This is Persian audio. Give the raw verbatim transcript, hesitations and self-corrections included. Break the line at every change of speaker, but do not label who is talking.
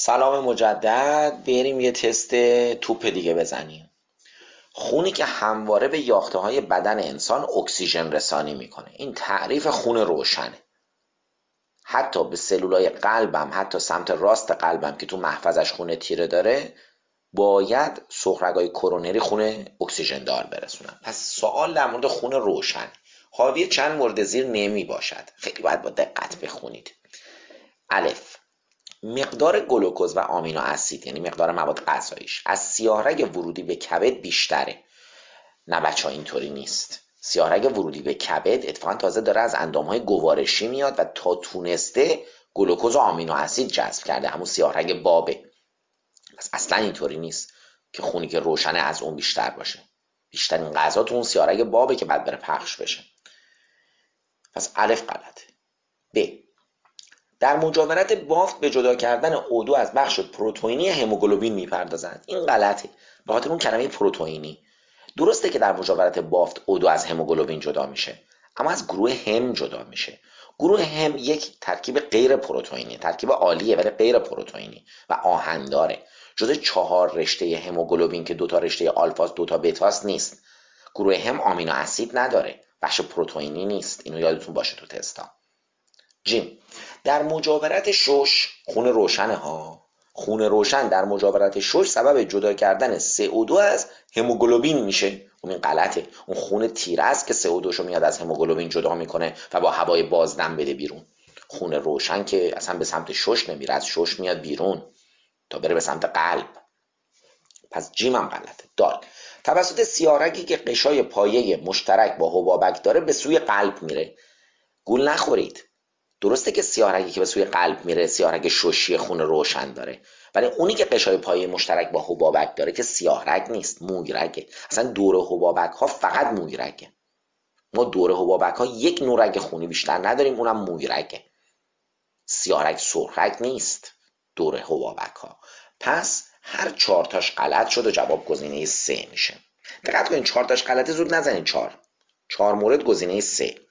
سلام مجدد. بریم یه تست توپ دیگه بزنیم. خونی که همواره به یاخته های بدن انسان اکسیژن رسانی میکنه، این تعریف خون روشنه. حتی به سلولای قلبم، حتی سمت راست قلبم که تو محفظش خون تیره داره، باید سغرگای کرونری خون اکسیژن دار برسونن. پس سوال در مورد خون روشن حاوی چند مورد زیر نمی باشد. خیلی باید با دقت بخونید. الف، مقدار گلوکوز و آمینو اسید، یعنی مقدار مواد غذاییش، از سیاهرگ ورودی به کبد بیشتره. نه بچه ها، اینطوری نیست. سیاهرگ ورودی به کبد اتفاقا تازه داره از اندامهای گوارشی میاد و تا تونسته گلوکوز و آمینو اسید جذب کرده، همون سیاهرگ بابه. پس اصلا اینطوری نیست که خونی که روشنه از اون بیشتر باشه. بیشترین غذا تو اون سیاهرگ بابه که بعد بره پخش بشه. پس الف غلطه. ب، در مجاورت بافت به جدا کردن او دو از بخش پروتئینی هموگلوبین میپردازند. این غلطه، به خاطر اون کلمه پروتئینی. درسته که در مجاورت بافت او دو از هموگلوبین جدا میشه، اما از گروه هم جدا میشه. گروه هم یک ترکیب غیر پروتئینی، ترکیب عالیه ولی غیر پروتئینی و آهن‌داره. جزء چهار رشته هموگلوبین که دو تا رشته آلفاست دو تا بتاست نیست. گروه هم آمینو اسید نداره، بخش پروتئینی نیست. اینو یادتون باشه تو تستا. جیم، در مجاورت شش، خون روشنه ها، خون روشن در مجاورت شش سبب جدا کردن سی او دو از هموگلوبین میشه. اون این غلطه. اون خون تیره است که سی او دو شو میاد از هموگلوبین جدا میکنه و با هوای بازدم بده بیرون. خون روشن که اصلا به سمت شش نمیره، از شش میاد بیرون تا بره به سمت قلب. پس جیم هم غلطه. دال، توسط سیاهرگی که قشای پایه مشترک با حبابک داره به سوی قلب میره. گول نخورید. درسته که سیاهرگی که به سوی قلب میره سیاهرگ ششی خون روشن داره، ولی اونی که قشای پایه مشترک با حبابک داره که سیاهرگ نیست، مویرگه. اصلا دور حبابک ها فقط مویرگه. ما دور حبابک ها یک نوع رگ خونی بیشتر نداریم، اونم مویرگه. سیاهرگ سرخرگ نیست دور حبابک ها. پس هر چهار تاش غلط شد و جواب گزینه سه میشه. دقت کنید چهار تاش غلطه، زود نزنید. چهار چهار مورد گزینه سه.